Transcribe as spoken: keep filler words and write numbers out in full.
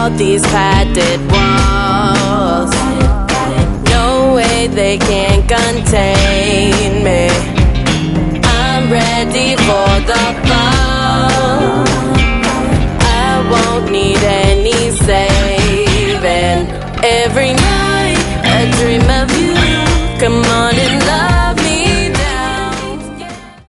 out these padded walls. No way they can't contain me. I'm ready for the fall. I won't need any saving. Every